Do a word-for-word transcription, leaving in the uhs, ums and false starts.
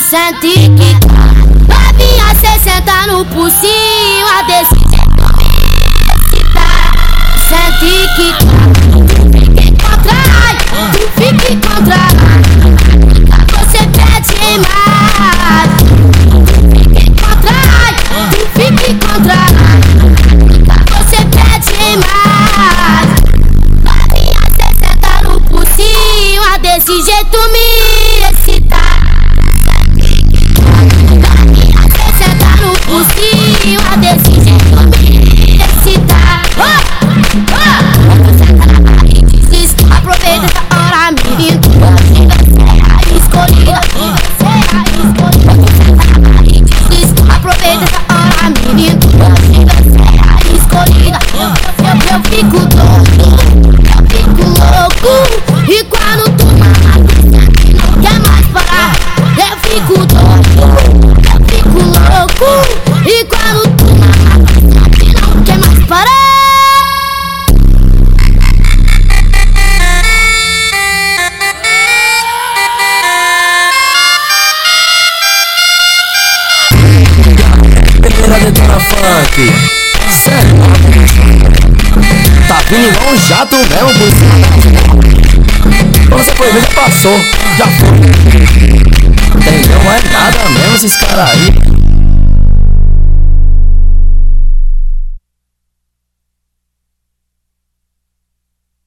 sente que novinha, cê senta no pulsinho, a desse jeito me excita. Sente que tu fique contrai, tu fique contrai, você pede mais. Tu fique contrai, tu fique contrai, você pede mais. Novinha, cê senta no pulsinho, a desse jeito me excita. Pulsinho, desse jeito me excita. Oh, oh. Senta na parede, diz, aproveita essa hora, menino. Hoje você é a escolhida, você é a escolhida. Senta na parede, diz, aproveita essa hora, menino. Hoje você é a escolhida. Eu, eu fico doido, eu fico louco. E quando tu mama, não quer mais parar. Eu fico doido, eu fico louco. E quando tu não quer mais parar. Peneira detona funk. Sério? Tá vindo igual um jato mesmo por cima. Quando você foi ver, já passou, já foi. Entendeu? Não é nada mesmo esses caras aí.